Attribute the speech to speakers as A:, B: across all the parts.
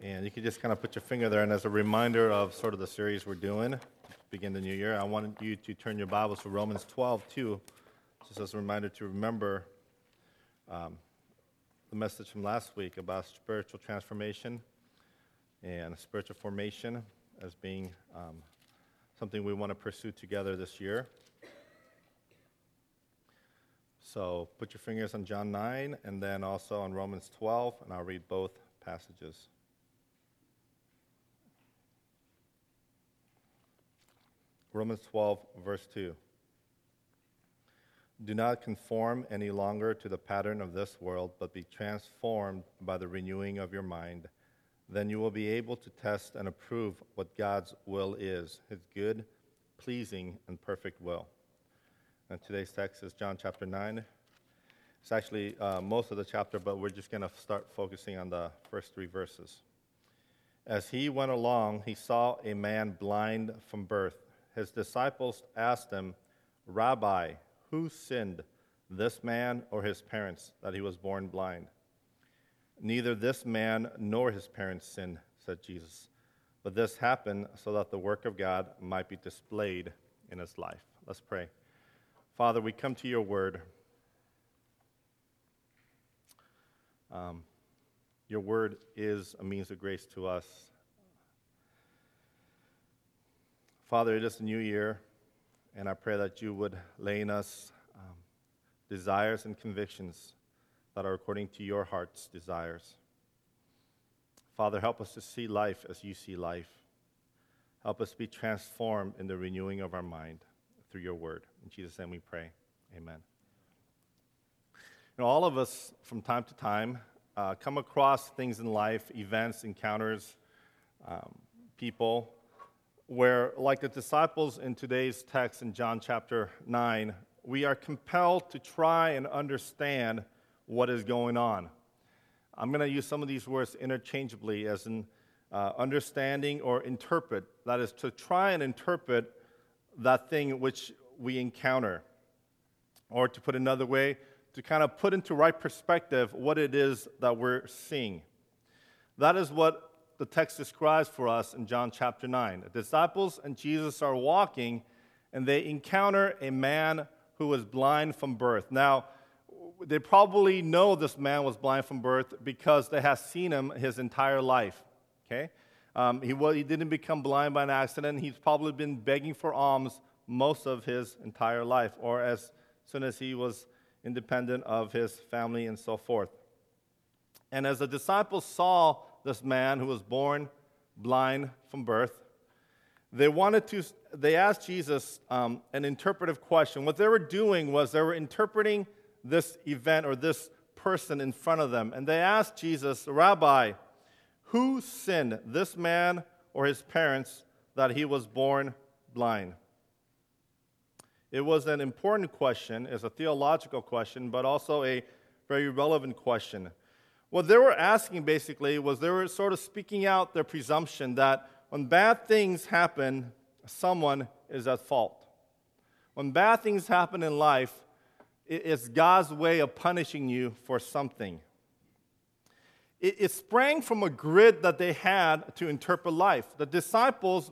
A: And you can just kind of put your finger there. And as a reminder of sort of the series we're doing to begin the new year, I wanted you to turn your Bibles to Romans 12, too, just as a reminder to remember the message from last week about spiritual transformation and spiritual formation as being something we want to pursue together this year. So put your fingers on John 9 and then also on Romans 12, and I'll read both passages. Romans 12, verse 2. Do not conform any longer to the pattern of this world, but be transformed by the renewing of your mind. Then you will be able to test and approve what God's will is, his good, pleasing, and perfect will. And today's text is John chapter 9. It's actually most of the chapter, but we're just going to start focusing on the first three verses. As he went along, he saw a man blind from birth. His disciples asked him, Rabbi, who sinned, this man or his parents, that he was born blind? Neither this man nor his parents sinned, said Jesus. But this happened so that the work of God might be displayed in his life. Let's pray. Father, we come to your word. Your word is a means of grace to us. Father, it is a new year, and I pray that you would lay in us desires and convictions that are according to your heart's desires. Father, help us to see life as you see life. Help us be transformed in the renewing of our mind through your word. In Jesus' name we pray. Amen. You know, all of us, from time to time, come across things in life, events, encounters, people, where, like the disciples in today's text in John chapter 9, we are compelled to try and understand what is going on. I'm going to use some of these words interchangeably as in understanding or interpret. That is, to try and interpret that thing which we encounter. Or to put another way, to kind of put into right perspective what it is that we're seeing. That is what the text describes for us in John chapter 9. The disciples and Jesus are walking, and they encounter a man who was blind from birth. Now, they probably know this man was blind from birth because they have seen him his entire life. Okay, he didn't become blind by an accident. He's probably been begging for alms most of his entire life, or as soon as he was independent of his family and so forth. And as the disciples saw this man who was born blind from birth, they asked Jesus an interpretive question. What they were doing was they were interpreting this event or this person in front of them. And they asked Jesus, Rabbi, who sinned, this man or his parents, that he was born blind? It was an important question. It's a theological question, but also a very relevant question. What they were asking, basically, was they were sort of speaking out their presumption that when bad things happen, someone is at fault. When bad things happen in life, it's God's way of punishing you for something. It sprang from a grid that they had to interpret life. The disciples,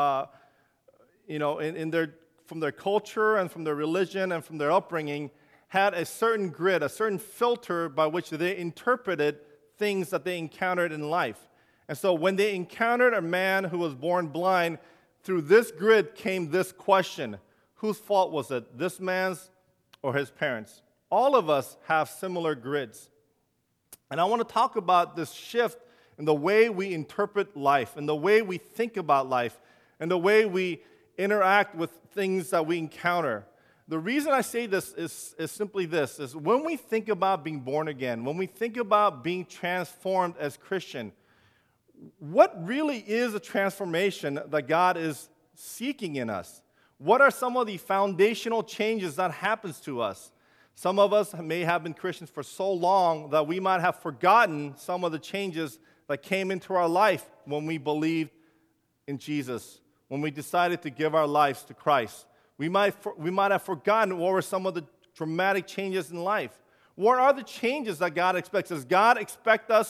A: from their culture and from their religion and from their upbringing, had a certain grid, a certain filter by which they interpreted things that they encountered in life. And so when they encountered a man who was born blind, through this grid came this question: whose fault was it, this man's or his parents? All of us have similar grids. And I want to talk about this shift in the way we interpret life, and the way we think about life, and the way we interact with things that we encounter. The reason I say this is simply this, is when we think about being born again, when we think about being transformed as Christian, what really is a transformation that God is seeking in us? What are some of the foundational changes that happens to us? Some of us may have been Christians for so long that we might have forgotten some of the changes that came into our life when we believed in Jesus, when we decided to give our lives to Christ. We might have forgotten what were some of the dramatic changes in life. What are the changes that God expects? Does God expect us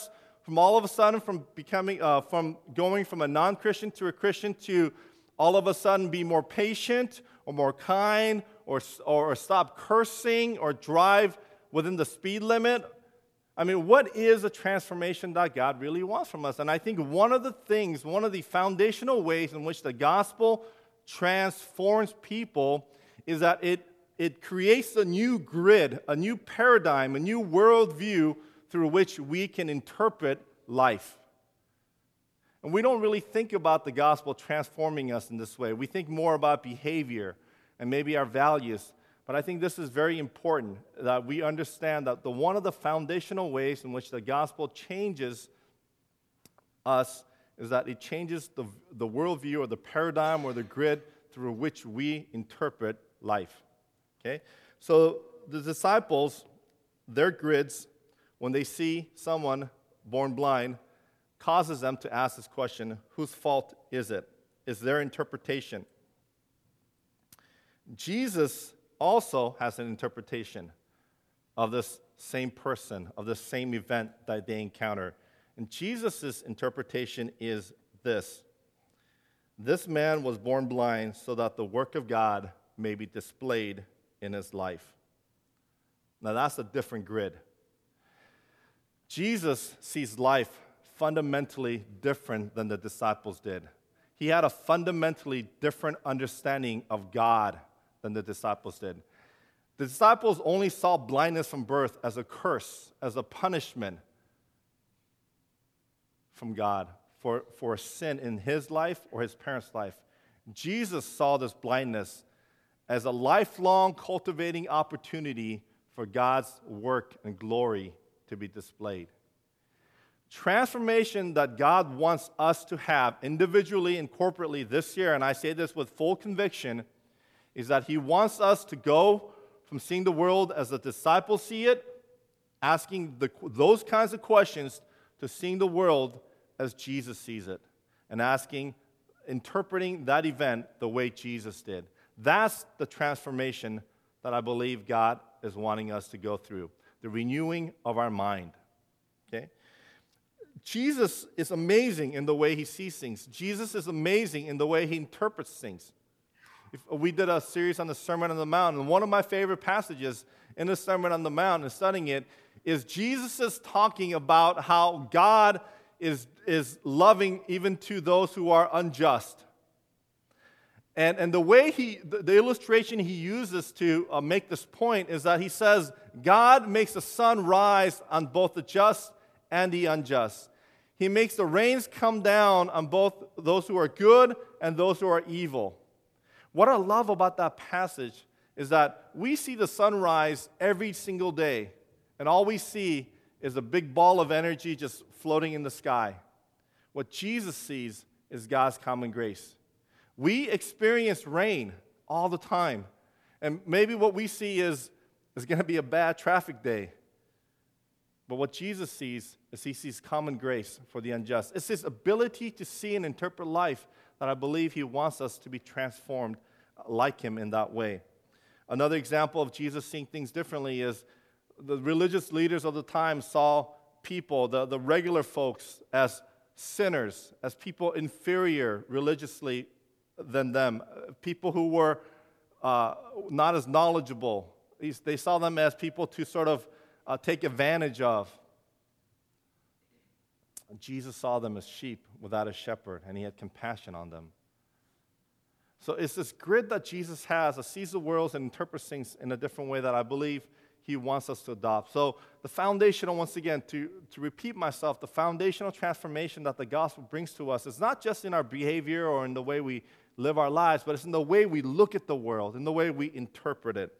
A: From all of a sudden, from going from a non-Christian to a Christian to all of a sudden be more patient or more kind or stop cursing or drive within the speed limit. I mean, what is a transformation that God really wants from us? And I think one of the foundational ways in which the gospel transforms people is that it creates a new grid, a new paradigm, a new worldview through which we can interpret life. And we don't really think about the gospel transforming us in this way. We think more about behavior and maybe our values. But I think this is very important, that we understand that one of the foundational ways in which the gospel changes us is that it changes the worldview or the paradigm or the grid through which we interpret life. Okay? So the disciples, their grids, when they see someone born blind, causes them to ask this question, whose fault is it? Is their interpretation? Jesus also has an interpretation of this same person, of this same event that they encounter. And Jesus' interpretation is this. This man was born blind so that the work of God may be displayed in his life. Now that's a different grid. Jesus sees life fundamentally different than the disciples did. He had a fundamentally different understanding of God than the disciples did. The disciples only saw blindness from birth as a curse, as a punishment from God for a sin in his life or his parents' life. Jesus saw this blindness as a lifelong cultivating opportunity for God's work and glory to be displayed. Transformation that God wants us to have individually and corporately this year, and I say this with full conviction, is that he wants us to go from seeing the world as the disciples see it, asking those kinds of questions, to seeing the world as Jesus sees it, and interpreting that event the way Jesus did. That's the transformation that I believe God is wanting us to go through, the renewing of our mind. Okay? Jesus is amazing in the way he sees things. Jesus is amazing in the way he interprets things. We did a series on the Sermon on the Mount, and one of my favorite passages in the Sermon on the Mount and studying it is Jesus talking about how God is loving even to those who are unjust. And the way the illustration he uses to make this point is that he says, God makes the sun rise on both the just and the unjust. He makes the rains come down on both those who are good and those who are evil. What I love about that passage is that we see the sunrise every single day, and all we see is a big ball of energy just floating in the sky. What Jesus sees is God's common grace. We experience rain all the time, and maybe what we see is going to be a bad traffic day. But what Jesus sees is he sees common grace for the unjust. It's his ability to see and interpret life that I believe he wants us to be transformed like him in that way. Another example of Jesus seeing things differently is the religious leaders of the time saw people, the regular folks, as sinners, as people inferior religiously than them, people who were not as knowledgeable. They saw them as people to sort of take advantage of. Jesus saw them as sheep without a shepherd, and he had compassion on them. So it's this grid that Jesus has, that sees the world and interprets things in a different way that I believe he wants us to adopt. So the foundational, once again, to repeat myself, the foundational transformation that the gospel brings to us is not just in our behavior or in the way we live our lives, but it's in the way we look at the world, in the way we interpret it.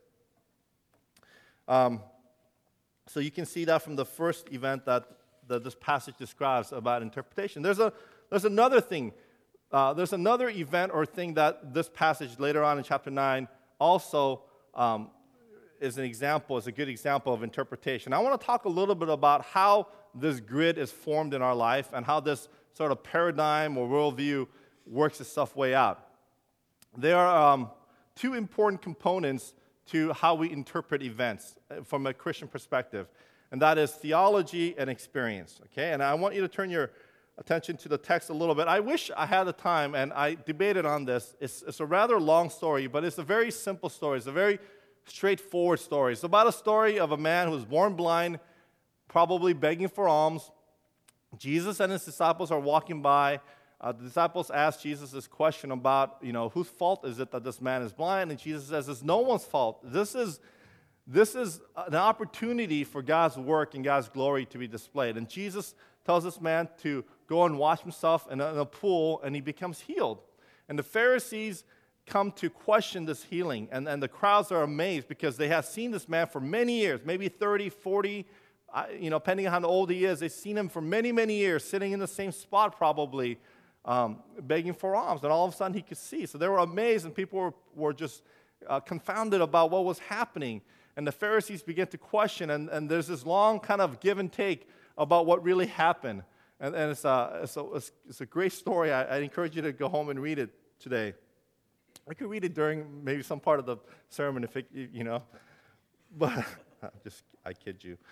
A: So you can see that from the first event that this passage describes about interpretation. There's another thing. There's another event or thing that this passage later on in chapter 9 also is a good example of interpretation. I want to talk a little bit about how this grid is formed in our life and how this sort of paradigm or worldview works itself way out. There are two important components to how we interpret events from a Christian perspective. and that is theology and experience, okay? And I want you to turn your attention to the text a little bit. I wish I had the time, and I debated on this. It's a rather long story, but it's a very simple story. It's a very straightforward story. It's about a story of a man who was born blind, probably begging for alms. Jesus and his disciples are walking by. The disciples ask Jesus this question about, whose fault is it that this man is blind? And Jesus says, it's no one's fault. This is an opportunity for God's work and God's glory to be displayed. And Jesus tells this man to go and wash himself in a pool, and he becomes healed. And the Pharisees come to question this healing, and the crowds are amazed because they have seen this man for many years, maybe 30, 40, depending on how old he is. They've seen him for many, many years, sitting in the same spot probably, begging for alms, and all of a sudden he could see. So they were amazed, and people were just confounded about what was happening. And the Pharisees began to question, and there's this long kind of give and take about what really happened. And it's a great story. I encourage you to go home and read it today. I could read it during maybe some part of the sermon if but I kid you.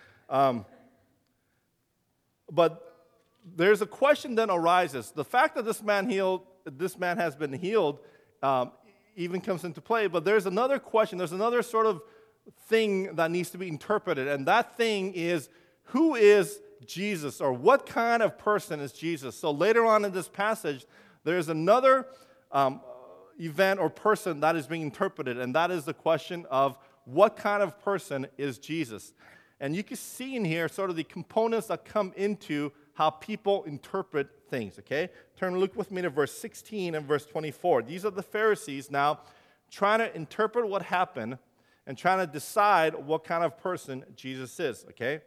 A: But there's a question then arises. The fact that this man has been healed, even comes into play. But there's another question. There's another sort of thing that needs to be interpreted, and that thing is, who is Jesus, or what kind of person is Jesus? So later on in this passage, there's another event or person that is being interpreted, and that is the question of what kind of person is Jesus. And you can see in here sort of the components that come into how people interpret things, okay? Look with me to verse 16 and verse 24. These are the Pharisees now trying to interpret what happened and trying to decide what kind of person Jesus is, okay?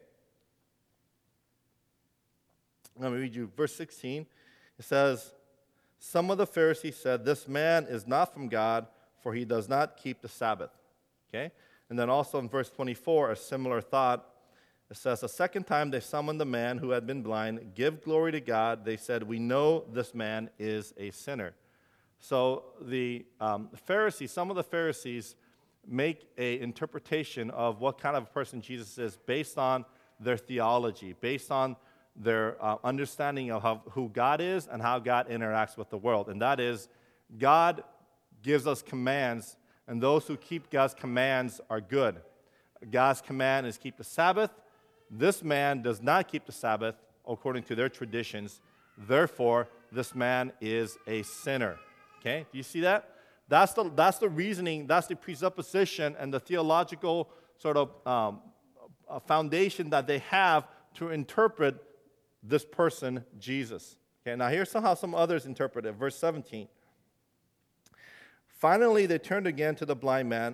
A: Let me read you verse 16. It says, some of the Pharisees said, this man is not from God, for he does not keep the Sabbath. Okay? And then also in verse 24, a similar thought. It says, a second time they summoned the man who had been blind. Give glory to God. They said, we know this man is a sinner. So the Pharisees, some of the Pharisees make an interpretation of what kind of person Jesus is based on their theology, based on their understanding of who God is and how God interacts with the world. And that is, God gives us commands, and those who keep God's commands are good. God's command is keep the Sabbath. This man does not keep the Sabbath according to their traditions. Therefore, this man is a sinner. Okay? Do you see that? That's the reasoning, that's the presupposition and the theological sort of foundation that they have to interpret this person, Jesus. Okay, now here's how some others interpret it. Verse 17. Finally, they turned again to the blind man.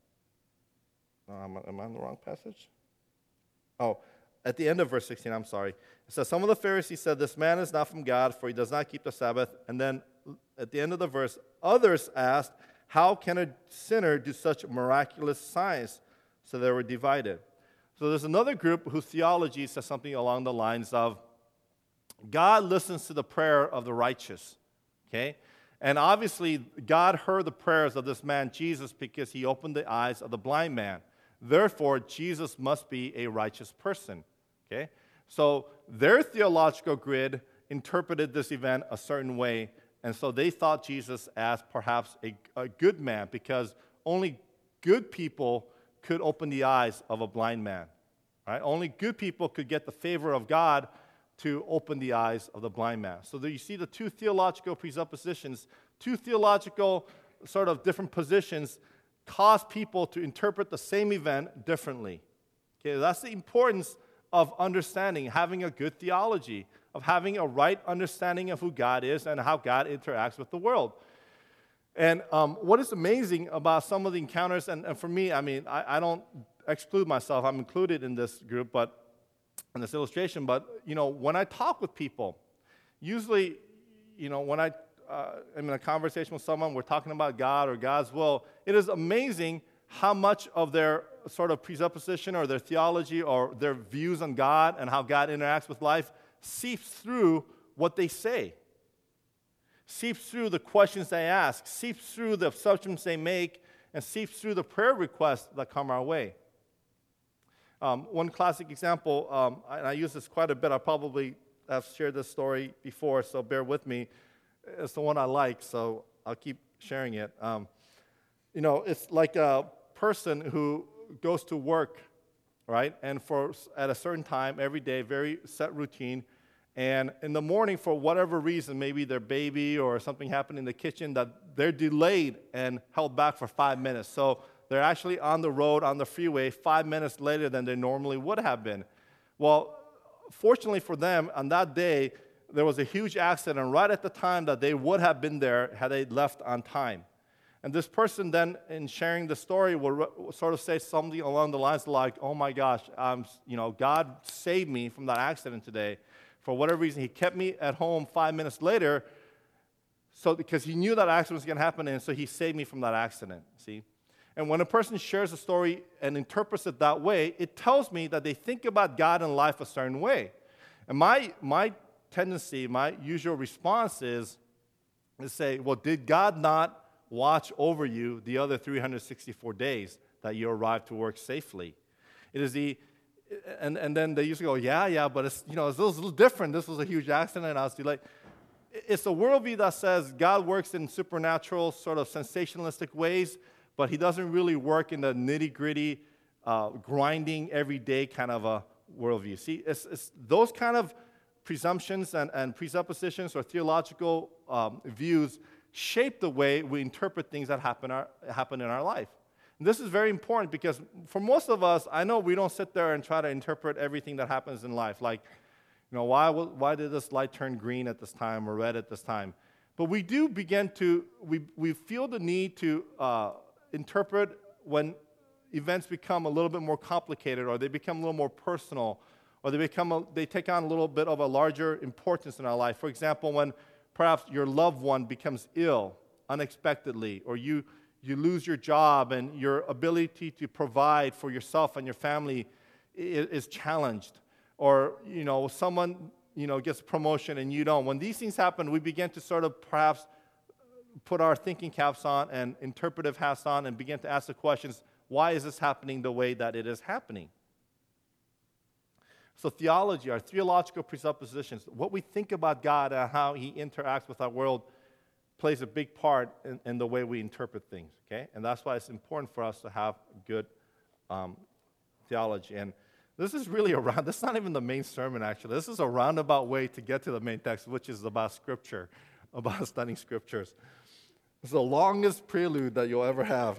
A: Am I on the wrong passage? Oh, at the end of verse 16, I'm sorry. It says, some of the Pharisees said, this man is not from God, for he does not keep the Sabbath. And then at the end of the verse, others asked, how can a sinner do such miraculous signs? So they were divided. So there's another group whose theology says something along the lines of, God listens to the prayer of the righteous, okay? And obviously, God heard the prayers of this man, Jesus, because he opened the eyes of the blind man. Therefore, Jesus must be a righteous person, okay? So their theological grid interpreted this event a certain way, and so they thought Jesus as perhaps a good man, because only good people could open the eyes of a blind man, right? Only good people could get the favor of God to open the eyes of the blind man. So there you see the two theological presuppositions, two theological sort of different positions cause people to interpret the same event differently. Okay, that's the importance of understanding, having a good theology, of having a right understanding of who God is and how God interacts with the world. And what is amazing about some of the encounters, and for me, I mean, I don't exclude myself, I'm included in this group, but in this illustration, but, when I talk with people, usually, when I'm in a conversation with someone, we're talking about God or God's will, it is amazing how much of their sort of presupposition or their theology or their views on God and how God interacts with life seeps through what they say, seeps through the questions they ask, seeps through the assumptions they make, and seeps through the prayer requests that come our way. One classic example, and I use this quite a bit. I probably have shared this story before, so bear with me. It's the one I like, so I'll keep sharing it. It's like a person who goes to work, right? And at a certain time every day, very set routine. And in the morning, for whatever reason, maybe their baby or something happened in the kitchen, that they're delayed and held back for 5 minutes. So they're actually on the road, on the freeway, 5 minutes later than they normally would have been. Well, fortunately for them, on that day, there was a huge accident right at the time that they would have been there had they left on time. And this person then, in sharing the story, will sort of say something along the lines like, oh my gosh, God saved me from that accident today. For whatever reason, he kept me at home 5 minutes later, because he knew that accident was going to happen, and so he saved me from that accident, see? And when a person shares a story and interprets it that way, it tells me that they think about God and life a certain way. And my tendency, my usual response is to say, well, did God not watch over you the other 364 days that you arrived to work safely? It is and then they usually go, yeah, but it's a little different. This was a huge accident, and I was delayed. It's a worldview that says God works in supernatural, sort of sensationalistic ways, but he doesn't really work in the nitty-gritty, grinding, everyday kind of a worldview. See, it's those kind of presumptions and presuppositions or theological views shape the way we interpret things that happen in our life. And this is very important because for most of us, I know we don't sit there and try to interpret everything that happens in life. Like, why did this light turn green at this time or red at this time? But we do begin to, we feel the need to interpret when events become a little bit more complicated, or they become a little more personal, or they take on a little bit of a larger importance in our life. For example, when perhaps your loved one becomes ill unexpectedly, or you lose your job and your ability to provide for yourself and your family is challenged, or someone gets a promotion and you don't. When these things happen, we begin to sort of perhaps put our thinking caps on and interpretive hats on and begin to ask the questions, why is this happening the way that it is happening? So theology, our theological presuppositions, what we think about God and how he interacts with our world plays a big part in the way we interpret things, okay? And that's why it's important for us to have good theology. And this is really this is not even the main sermon, actually. This is a roundabout way to get to the main text, which is about Scripture, about studying Scriptures. It's the longest prelude that you'll ever have.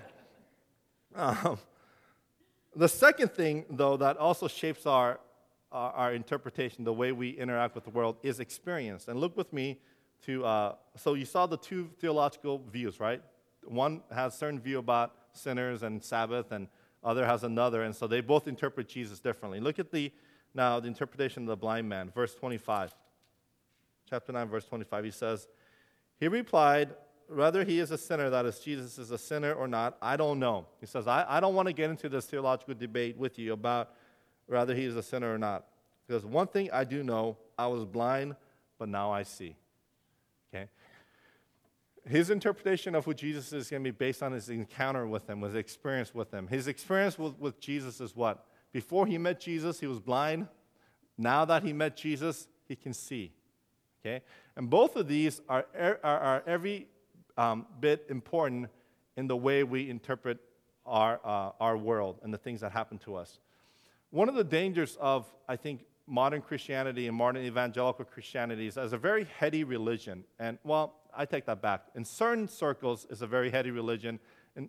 A: The second thing, though, that also shapes our interpretation, the way we interact with the world, is experience. And look with me to, so you saw the two theological views, right? One has a certain view about sinners and Sabbath, and other has another, and so they both interpret Jesus differently. Look at the interpretation of the blind man, verse 25. Chapter 9, verse 25, he says, he replied, whether he is a sinner, that is, Jesus is a sinner or not, I don't know. He says, I don't want to get into this theological debate with you about whether he is a sinner or not. Because one thing I do know, I was blind, but now I see. Okay? His interpretation of who Jesus is going to be based on his encounter with him, his experience with him. His experience with Jesus is what? Before he met Jesus, he was blind. Now that he met Jesus, he can see. Okay? And both of these are every bit important in the way we interpret our world and the things that happen to us. One of the dangers of, I think, modern Christianity and modern evangelical Christianity is as a very heady religion. And, well, I take that back. In certain circles, it's a very heady religion. In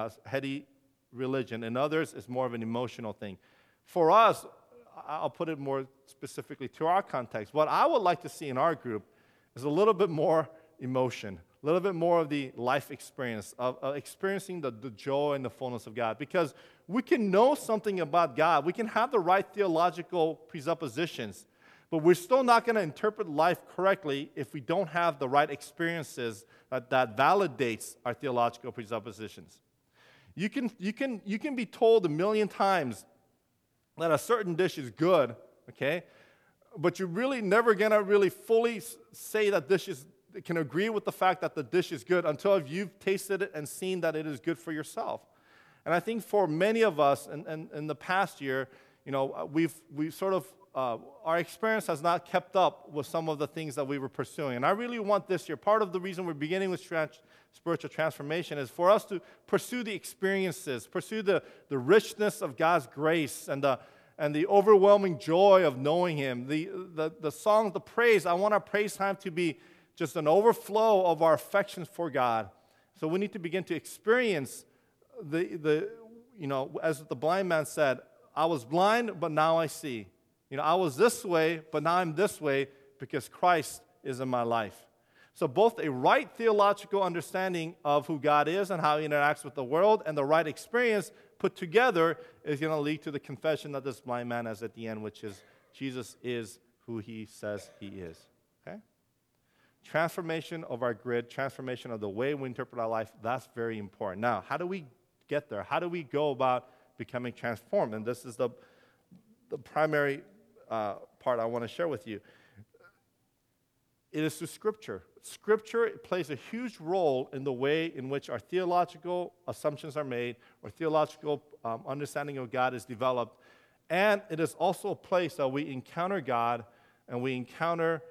A: others, it's more of an emotional thing. For us, I'll put it more specifically to our context. What I would like to see in our group is a little bit more emotion, a little bit more of the life experience, of experiencing the joy and the fullness of God. Because we can know something about God. We can have the right theological presuppositions, but we're still not going to interpret life correctly if we don't have the right experiences that validates our theological presuppositions. You can be told 1,000,000 times that a certain dish is good, okay, but you're really never going to really fully say that can agree with the fact that the dish is good until you've tasted it and seen that it is good for yourself. And I think for many of us in the past year, we've sort of, our experience has not kept up with some of the things that we were pursuing. And I really want this year, part of the reason we're beginning with spiritual transformation is for us to pursue the experiences, pursue the richness of God's grace and the overwhelming joy of knowing Him. The song, the praise, I want our praise time to be just an overflow of our affections for God. So we need to begin to experience as the blind man said, I was blind, but now I see. I was this way, but now I'm this way because Christ is in my life. So both a right theological understanding of who God is and how He interacts with the world and the right experience put together is going to lead to the confession that this blind man has at the end, which is Jesus is who He says He is. Okay? Transformation of our grid, transformation of the way we interpret our life, that's very important. Now, how do we get there? How do we go about becoming transformed? And this is the primary part I want to share with you. It is through Scripture. Scripture plays a huge role in the way in which our theological assumptions are made, or theological understanding of God is developed. And it is also a place that we encounter God, and we encounter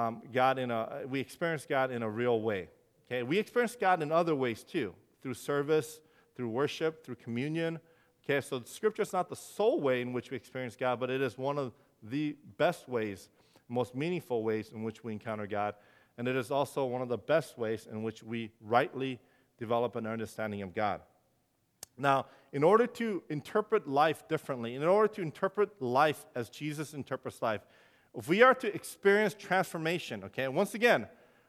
A: we experience God in a real way. Okay, we experience God in other ways too, through service, through worship, through communion. Okay, so Scripture is not the sole way in which we experience God, but it is one of the best ways, most meaningful ways in which we encounter God. And it is also one of the best ways in which we rightly develop an understanding of God. Now, in order to interpret life differently, in order to interpret life as Jesus interprets life, if we are to experience transformation, okay, once again,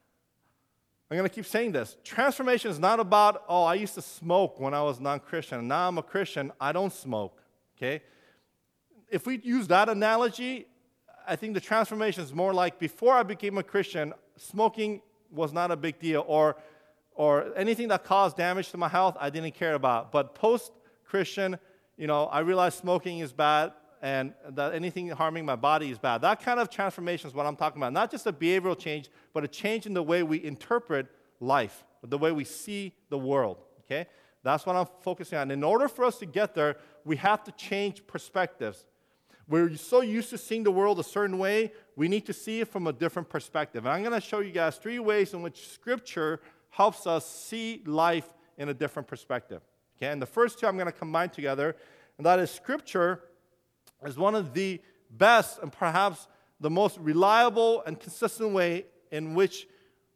A: I'm going to keep saying this. Transformation is not about, I used to smoke when I was non-Christian, and now I'm a Christian, I don't smoke, okay? If we use that analogy, I think the transformation is more like before I became a Christian, smoking was not a big deal, or anything that caused damage to my health, I didn't care about. But post-Christian, I realized smoking is bad, and that anything harming my body is bad. That kind of transformation is what I'm talking about. Not just a behavioral change, but a change in the way we interpret life, the way we see the world, okay? That's what I'm focusing on. In order for us to get there, we have to change perspectives. We're so used to seeing the world a certain way, we need to see it from a different perspective. And I'm going to show you guys 3 ways in which Scripture helps us see life in a different perspective. Okay, and the first 2 I'm going to combine together, and that is Scripture is one of the best and perhaps the most reliable and consistent way in which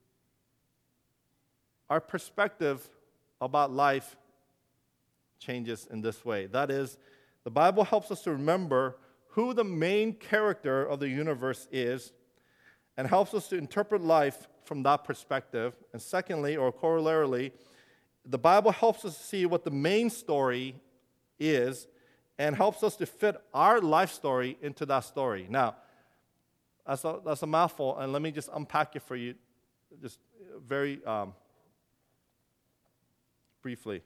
A: our perspective about life changes in this way. That is, the Bible helps us to remember who the main character of the universe is and helps us to interpret life from that perspective. And secondly, or corollarily, the Bible helps us to see what the main story is and helps us to fit our life story into that story. Now, that's a mouthful, and let me just unpack it for you just very briefly.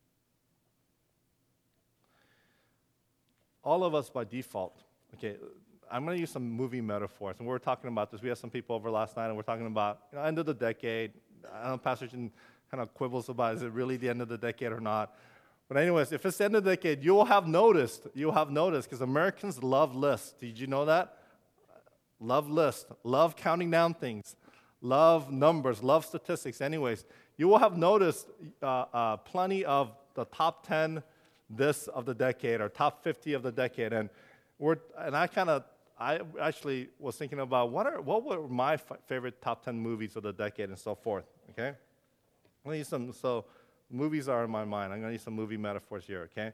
A: All of us by default, okay, I'm going to use some movie metaphors, and we were talking about this. We had some people over last night, and we're talking about end of the decade. I know Pastor Jim kind of quibbles about is it really the end of the decade or not. But anyways, if it's the end of the decade, you will have noticed, because Americans love lists. Did you know that? Love lists, love counting down things, love numbers, love statistics. Anyways, you will have noticed plenty of the top 10 this of the decade or top 50 of the decade. And I actually was thinking about what were my favorite top 10 movies of the decade and so forth, okay? I'm going to use some, so movies are in my mind. I'm going to use some movie metaphors here, okay?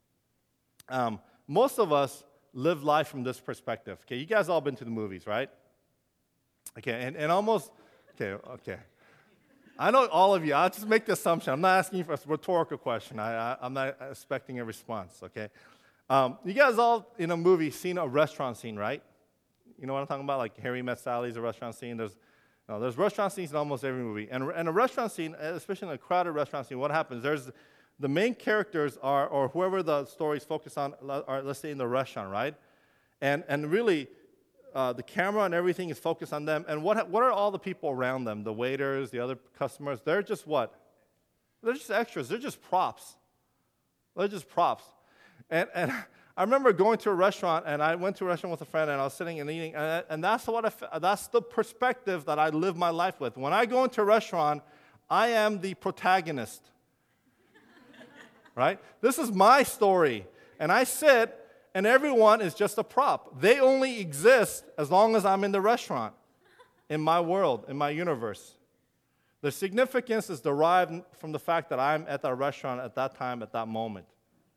A: Most of us live life from this perspective. Okay, you guys all been to the movies, right? Okay, and almost, okay. I know all of you. I'll just make the assumption. I'm not asking you for a rhetorical question. I'm not expecting a response, okay? You guys all, in a movie, seen a restaurant scene, right? You know what I'm talking about? Like Harry Met Sally's a restaurant scene. There's restaurant scenes in almost every movie. And a restaurant scene, especially in a crowded restaurant scene, what happens? There's the main characters are, or whoever the story is focused on, are, let's say, in the restaurant, right? And really, the camera and everything is focused on them. And what are all the people around them? The waiters, the other customers, they're just what? They're just extras. They're just props. They're just props. And I remember going to a restaurant, and I went to a restaurant with a friend, and I was sitting and eating, and that's that's the perspective that I live my life with. When I go into a restaurant, I am the protagonist, right? This is my story, and I sit, and everyone is just a prop. They only exist as long as I'm in the restaurant, in my world, in my universe. The significance is derived from the fact that I'm at that restaurant at that time, at that moment.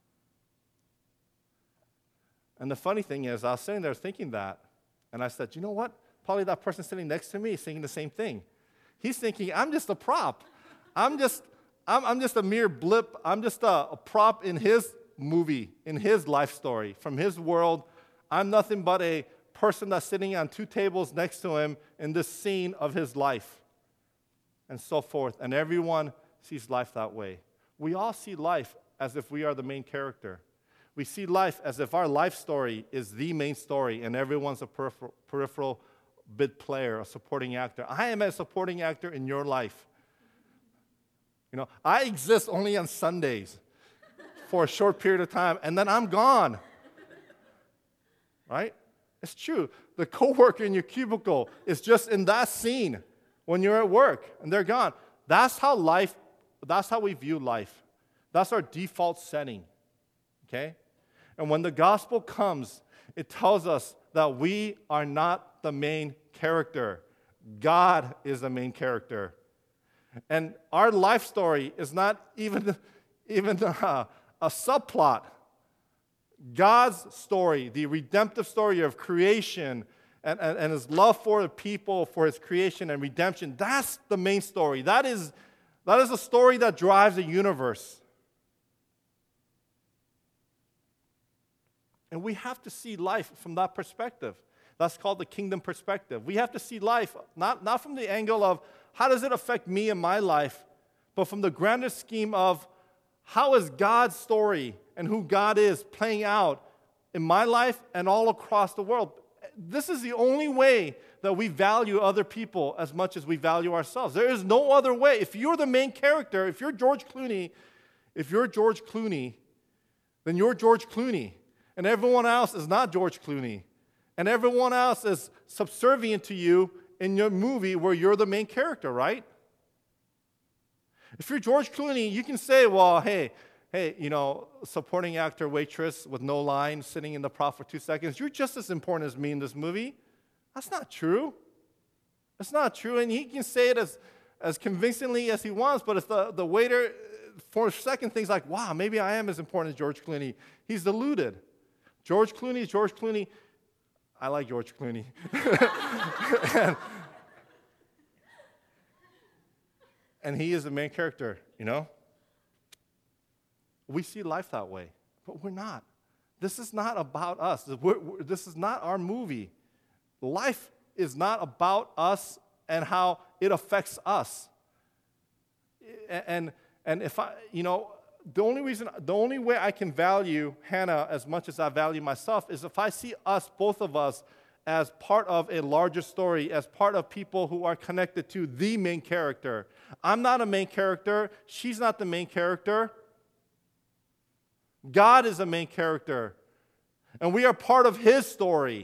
A: And the funny thing is, I was sitting there thinking that, and I said, you know what? Probably that person sitting next to me is thinking the same thing. He's thinking, I'm just a prop. I'm just a mere blip. I'm just a prop in his movie, in his life story, from his world. I'm nothing but a person that's sitting on 2 tables next to him in this scene of his life, and so forth. And everyone sees life that way. We all see life as if we are the main character. We see life as if our life story is the main story and everyone's a peripheral bit player, a supporting actor. I am a supporting actor in your life. You know, I exist only on Sundays for a short period of time, and then I'm gone. Right? It's true. The coworker in your cubicle is just in that scene when you're at work, and they're gone. That's how we view life. That's our default setting. Okay? And when the gospel comes, it tells us that we are not the main character. God is the main character. And our life story is not even a subplot. God's story, the redemptive story of creation and his love for the people, for his creation and redemption, that's the main story. That is a story that drives the universe. And we have to see life from that perspective. That's called the kingdom perspective. We have to see life not from the angle of how does it affect me in my life, but from the grander scheme of how is God's story and who God is playing out in my life and all across the world. This is the only way that we value other people as much as we value ourselves. There is no other way. If you're the main character, if you're George Clooney, then you're George Clooney. And everyone else is not George Clooney. And everyone else is subservient to you in your movie where you're the main character, right? If you're George Clooney, you can say, well, hey, you know, supporting actor, waitress with no line, sitting in the prop for 2 seconds, you're just as important as me in this movie. That's not true. That's not true. And he can say it as convincingly as he wants, but if the waiter for a second thinks like, wow, maybe I am as important as George Clooney, he's deluded. George Clooney. I like George Clooney. and he is the main character, you know? We see life that way, but we're not. This is not about us. This is not our movie. Life is not about us and how it affects us. And if I, you know, the only way I can value Hannah as much as I value myself is if I see us, both of us, as part of a larger story, as part of people who are connected to the main character. I'm not a main character. She's not the main character. God is the main character. And we are part of his story.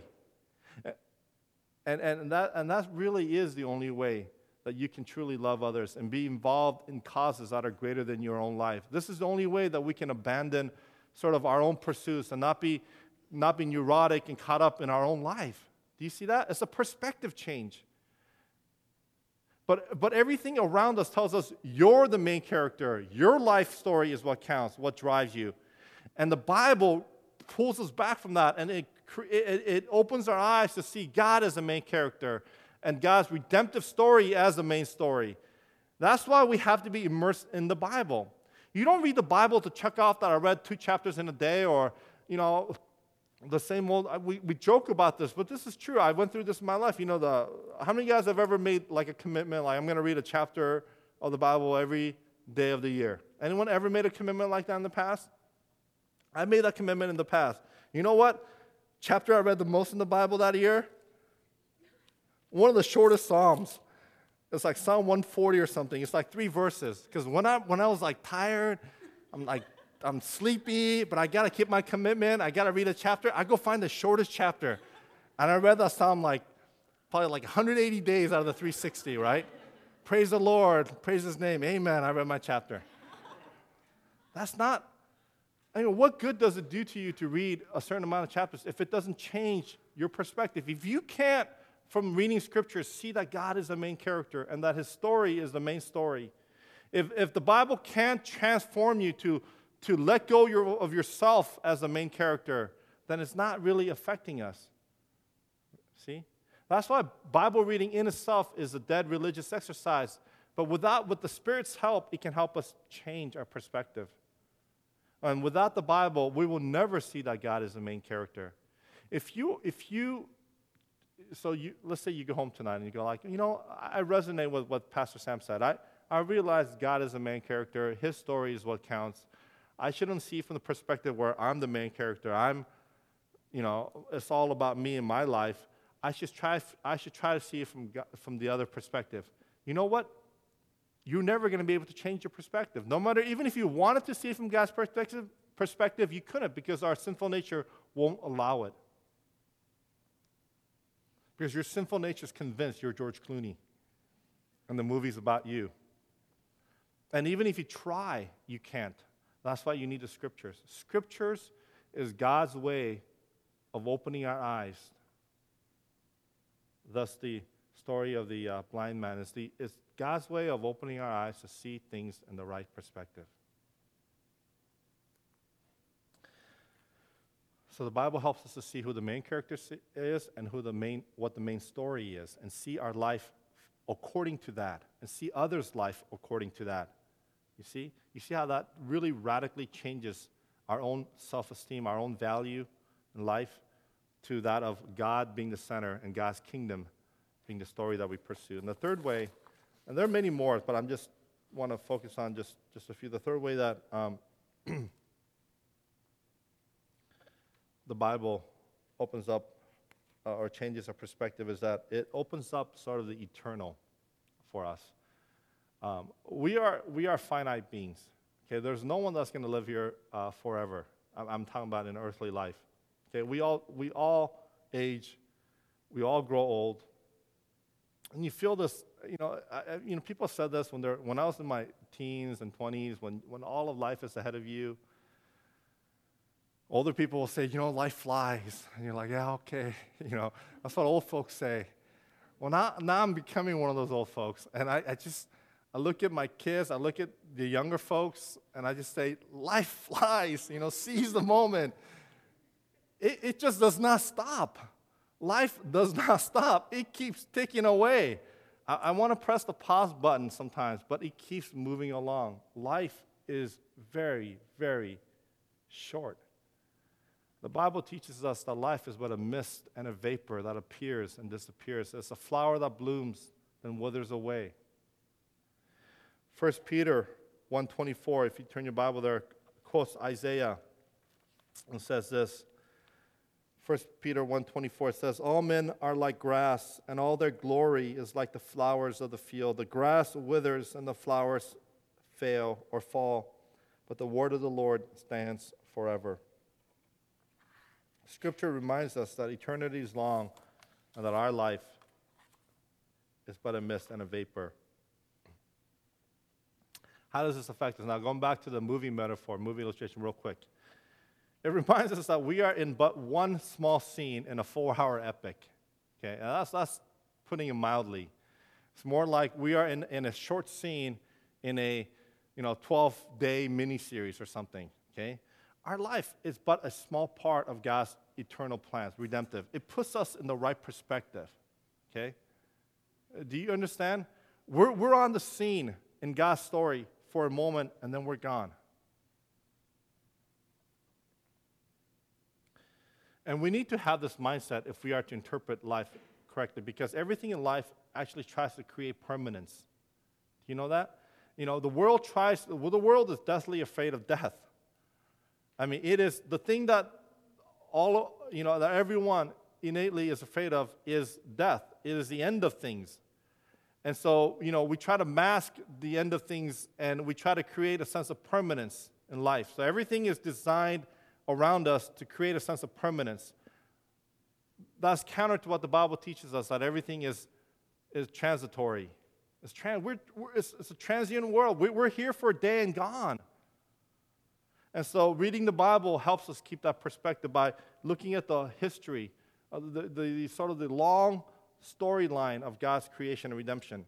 A: And that really is the only way that you can truly love others and be involved in causes that are greater than your own life. This is the only way that we can abandon sort of our own pursuits and not be neurotic and caught up in our own life. Do you see that? It's a perspective change. But everything around us tells us you're the main character. Your life story is what counts, what drives you. And the Bible pulls us back from that, and it opens our eyes to see God as the main character and God's redemptive story as the main story. That's why we have to be immersed in the Bible. You don't read the Bible to check off that I read 2 chapters in a day or, you know, the same old. We joke about this, but this is true. I went through this in my life. You know, how many of you guys have ever made like a commitment, like I'm going to read a chapter of the Bible every day of the year? Anyone ever made a commitment like that in the past? I made that commitment in the past. You know what chapter I read the most in the Bible that year? One of the shortest Psalms. It's like Psalm 140 or something. It's like 3 verses. Because when I was like tired, I'm like, I'm sleepy, but I got to keep my commitment. I got to read a chapter. I go find the shortest chapter. And I read that Psalm probably 180 days out of the 360, right? Praise the Lord. Praise His name. Amen. I read my chapter. That's not, what good does it do to you to read a certain amount of chapters if it doesn't change your perspective? If you can't, from reading scriptures, see that God is the main character and that His story is the main story, if the Bible can't transform you to let go of yourself as the main character, then it's not really affecting us. See? That's why Bible reading in itself is a dead religious exercise. But with the Spirit's help, it can help us change our perspective. And without the Bible, we will never see that God is the main character. Let's say you go home tonight and you go I resonate with what Pastor Sam said. I realize God is the main character. His story is what counts. I shouldn't see from the perspective where I'm the main character. It's all about me and my life. I should try to see it from the other perspective. You know what? You're never going to be able to change your perspective. No matter, even if you wanted to see it from God's perspective, you couldn't because our sinful nature won't allow it. Because your sinful nature is convinced you're George Clooney and the movie's about you. And even if you try, you can't. That's why you need the Scriptures. Scriptures is God's way of opening our eyes. Thus, the story of the blind man is God's way of opening our eyes to see things in the right perspective. So the Bible helps us to see who the main character is and what the main story is, and see our life according to that, and see others' life according to that. You see how that really radically changes our own self-esteem, our own value in life, to that of God being the center and God's kingdom being the story that we pursue. And the third way, and there are many more, but I just want to focus on just a few. The third way that the Bible opens up or changes our perspective is that it opens up sort of the eternal for us. We are finite beings. Okay, there's no one that's going to live here forever. I'm talking about in earthly life. Okay, we all age, we all grow old, and you feel this. People said this when I was in my teens and 20s, when all of life is ahead of you. Older people will say, life flies, and you're like, yeah, okay, that's what old folks say. Well, now I'm becoming one of those old folks, and I look at my kids, I look at the younger folks, and I just say, life flies, seize the moment. It just does not stop. Life does not stop. It keeps ticking away. I want to press the pause button sometimes, but it keeps moving along. Life is very, very short. The Bible teaches us that life is but a mist and a vapor that appears and disappears. It's a flower that blooms and withers away. 1 Peter 1:24, if you turn your Bible there, quotes Isaiah and says this. 1 Peter 1:24 says, all men are like grass, and all their glory is like the flowers of the field. The grass withers and the flowers fail or fall, but the word of the Lord stands forever. Scripture reminds us that eternity is long and that our life is but a mist and a vapor. How does this affect us? Now, going back to the movie metaphor, movie illustration real quick. It reminds us that we are in but one small scene in a 4-hour epic. Okay, and that's putting it mildly. It's more like we are in a short scene in a 12-day miniseries or something. Okay, our life is but a small part of God's eternal plans, redemptive. It puts us in the right perspective. Okay, do you understand? We're on the scene in God's story for a moment, and then we're gone. And we need to have this mindset if we are to interpret life correctly, because everything in life actually tries to create permanence. Do you know that? The world is deathly afraid of death. I mean, it is the thing that that everyone innately is afraid of is death. It is the end of things. And so, we try to mask the end of things, and we try to create a sense of permanence in life. So everything is designed around us to create a sense of permanence. That's counter to what the Bible teaches us, that everything is transitory. It's a transient world. We're here for a day and gone. And so reading the Bible helps us keep that perspective by looking at the history, the sort of the long storyline of God's creation and redemption.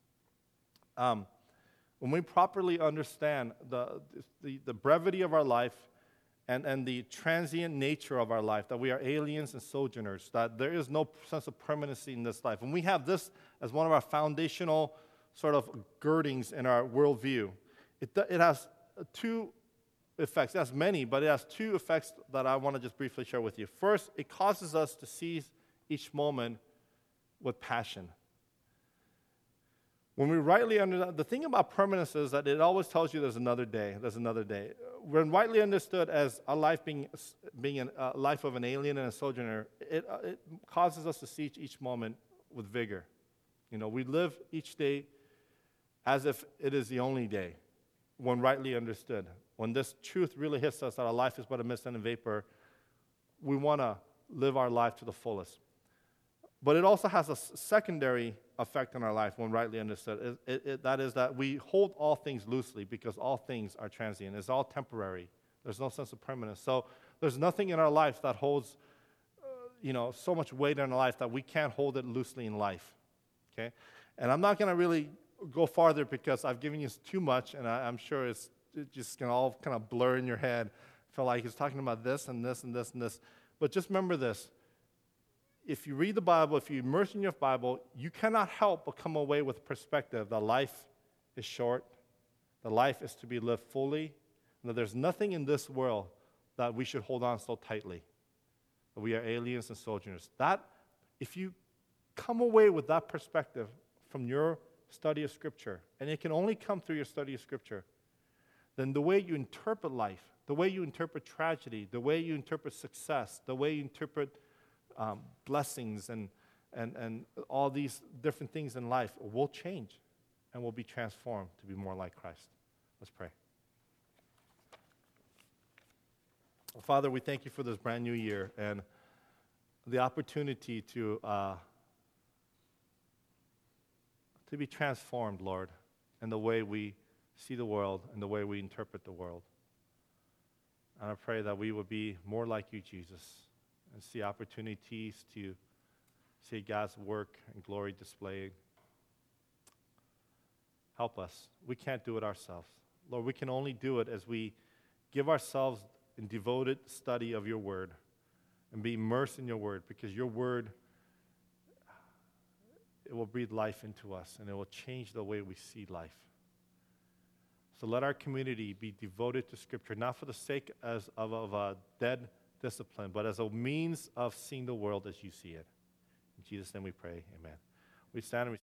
A: When we properly understand the brevity of our life and the transient nature of our life, that we are aliens and sojourners, that there is no sense of permanency in this life, and we have this as one of our foundational sort of girdings in our worldview, it has two effects. It has many, but it has two effects that I want to just briefly share with you. First, it causes us to seize each moment with passion. When we rightly understand, the thing about permanence is that it always tells you there's another day. When rightly understood as a life being a life of an alien and a sojourner, it causes us to seize each moment with vigor. We live each day as if it is the only day, when rightly understood. When this truth really hits us that our life is but a mist and a vapor, we want to live our life to the fullest. But it also has a secondary effect on our life when rightly understood. That is that we hold all things loosely because all things are transient. It's all temporary. There's no sense of permanence. So there's nothing in our life that holds, so much weight in our life that we can't hold it loosely in life. Okay? And I'm not going to really go farther because I've given you too much, and I'm sure it's just going to all kind of blur in your head. I feel like he's talking about this and this and this and this. But just remember this. If you read the Bible, if you immerse in your Bible, you cannot help but come away with perspective that life is short, that life is to be lived fully, and that there's nothing in this world that we should hold on so tightly, that we are aliens and sojourners. That, if you come away with that perspective from your study of Scripture, and it can only come through your study of Scripture, then the way you interpret life, the way you interpret tragedy, the way you interpret success, the way you interpret blessings and all these different things in life will change and will be transformed to be more like Christ. Let's pray. Father, we thank you for this brand new year and the opportunity to be transformed, Lord, in the way we see the world and the way we interpret the world. And I pray that we would be more like you, Jesus, and see opportunities to see God's work and glory displayed. Help us. We can't do it ourselves. Lord, we can only do it as we give ourselves in devoted study of your word and be immersed in your word, because your word, it will breathe life into us and it will change the way we see life. So let our community be devoted to Scripture, not for the sake of a dead discipline, but as a means of seeing the world as you see it. In Jesus' name we pray, amen. We stand and we